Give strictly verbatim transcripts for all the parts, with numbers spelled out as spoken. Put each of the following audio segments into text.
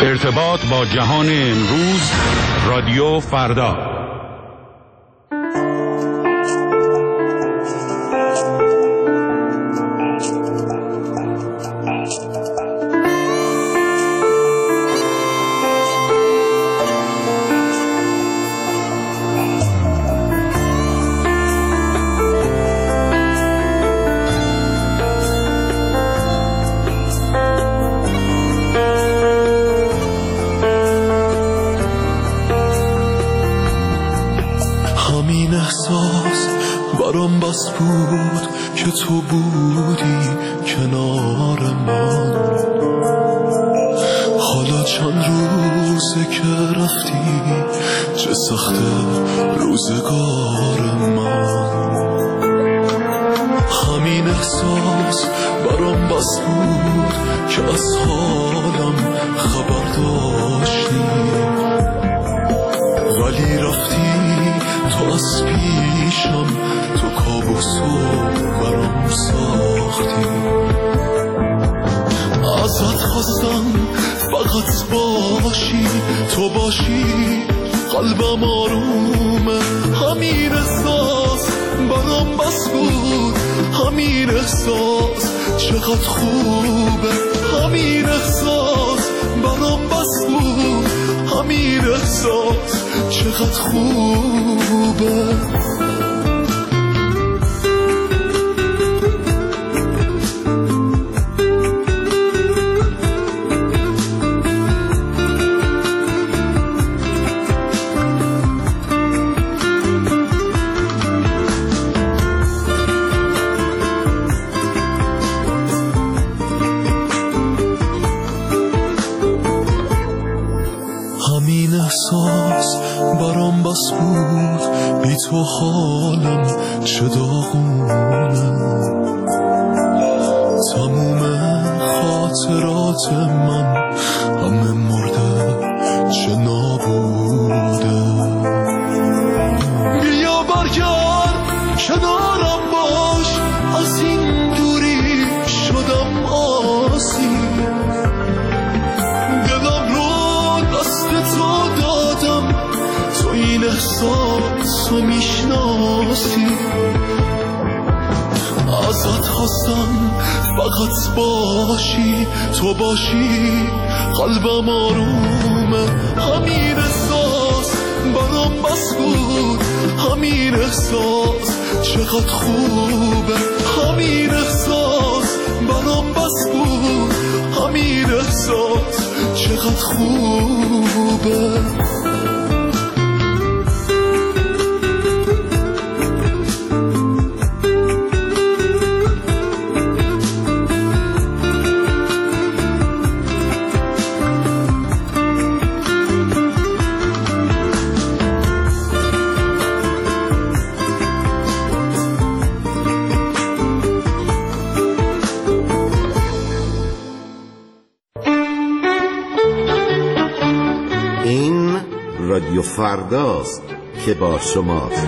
ارتباط با جهان امروز، رادیو فردا. برام بس بود که تو بودی کنار من، حالا چند روزه که رفتی، چه سخته روزگار من. همین احساس برام بس بود که از حالم خبر داشتی، ولی رفتی تو از پیشم، تو کابوسو برام ساختی. ازت خواستم فقط باشی، تو باشی قلبم آرومه. همین احساس برام بس بود، همین احساس چقدر خوبه. همین احساس برام بس بود، همین احساس چقدر خوبه. همین احساس برام بس بود، بی تو حالم چه داغونه. تموم خاطرات من همه مرده، چه نابوده. بیا برگرد کنارم باش، از این دوری شدم آسیب. تو دادم، تو این احساس رو میشناسی. ازت خواستم فقط باشی، تو باشی قلبم آرومه. همین احساس برام بس بود، همین احساس چقدر خوبه. همین احساس برام بس بود، همین احساس چقدر خوبه. رادیو فرداست که با شماست.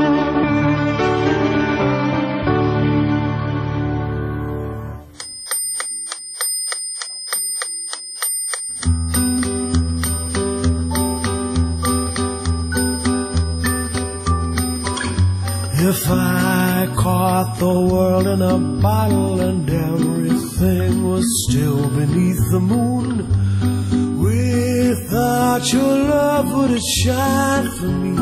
If I caught the world in a bottle and everything was still beneath the moon, without your love would it shine for me?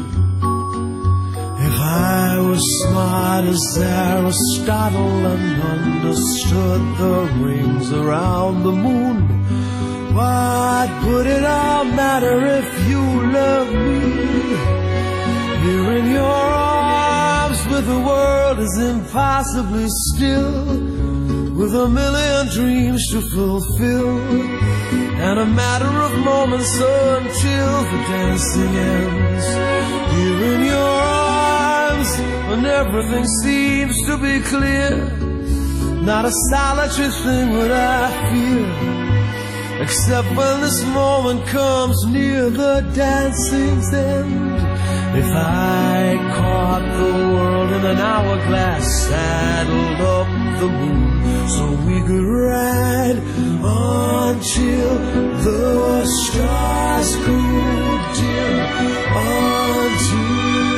If I was smart as Aristotle and understood the rings around the moon, what would it all matter if you loved me? Here in your arms with the world is impossibly still, with a million dreams to fulfill, and a matter of moments until the dancing ends. Here in your arms when everything seems to be clear, not a solitary thing would I fear, except when this moment comes near the dancing's end. If I caught the world in an hourglass, saddled up the moon so we could ride on until the stars grew dim, until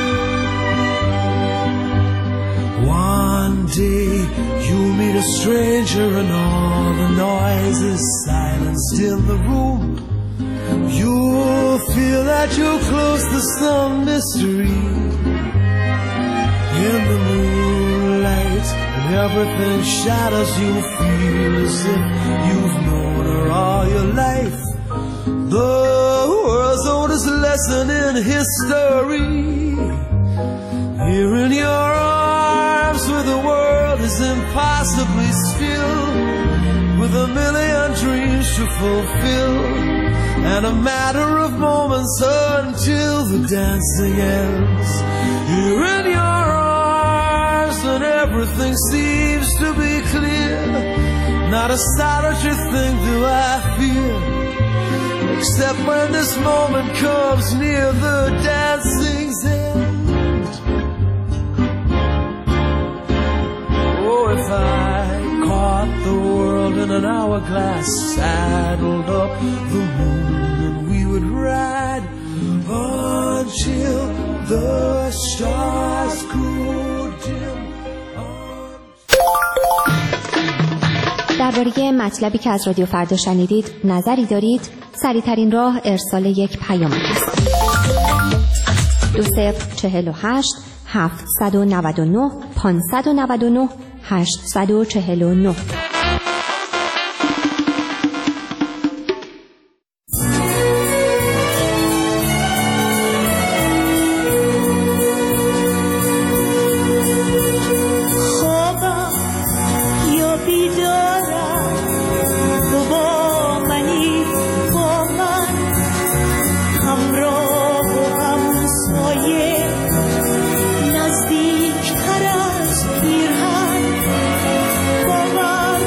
one day you meet a stranger and all the noise is silenced in the room. You'll feel that you're close to some mystery in the moonlight, and everything shadows. You feel as if you've known her all your life. The world's oldest lesson in history, here in your arms, where the world is impossibly still, with a million dreams to fulfill, and a matter of moments until the dancing ends. Here in your arms, and everything seems to be clear. Not a solitary thing do I fear, except when this moment comes near the dancing's end. Oh, if I caught the world in an hourglass, saddled up the moon, and we would ride until the stars grew dim. درباره مطلبی که از رادیو فردا شنیدید نظری دارید؟ سریع‌ترین راه ارسال یک پیام است. دو صفر چهل و هشت هفتصد و نود و نه پانصد و نود و نه هشتصد و چهل و نه. نزدیک تر از پیرهن، باور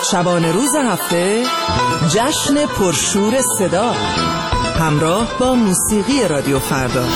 شبانه روز هفته جشن پرشور صدا همراه با موسیقی رادیو فردا.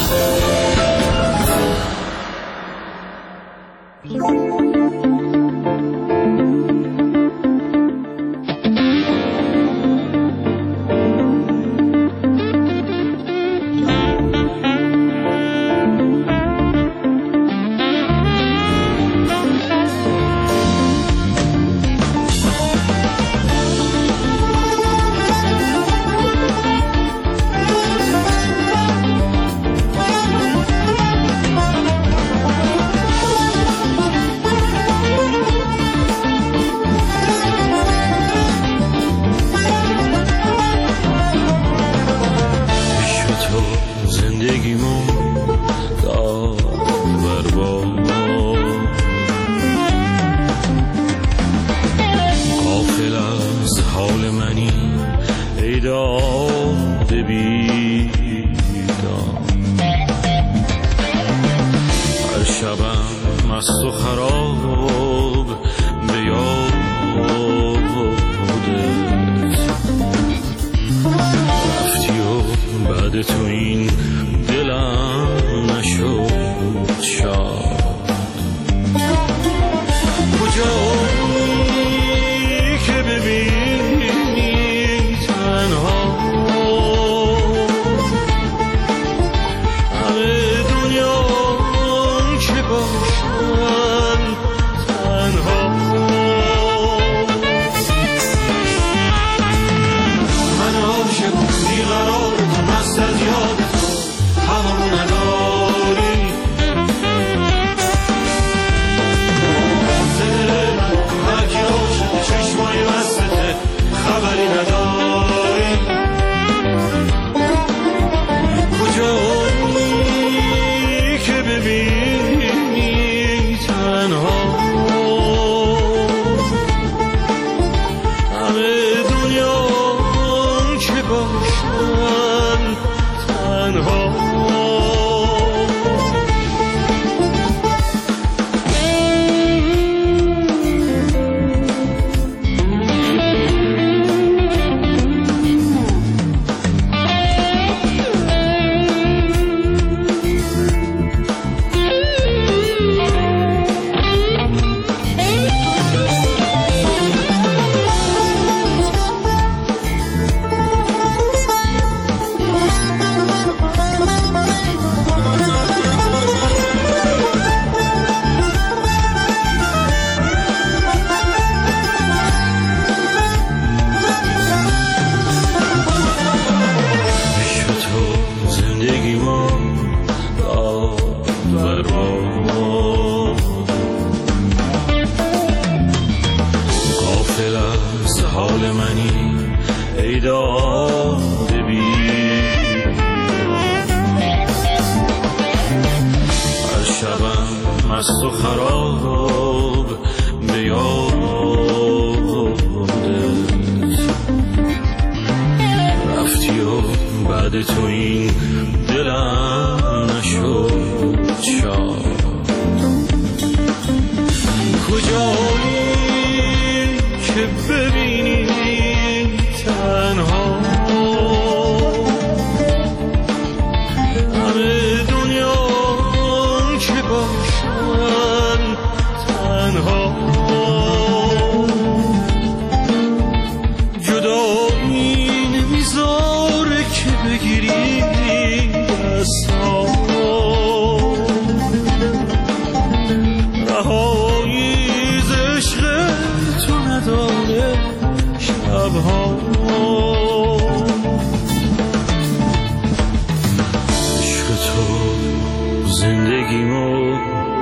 زندگیمو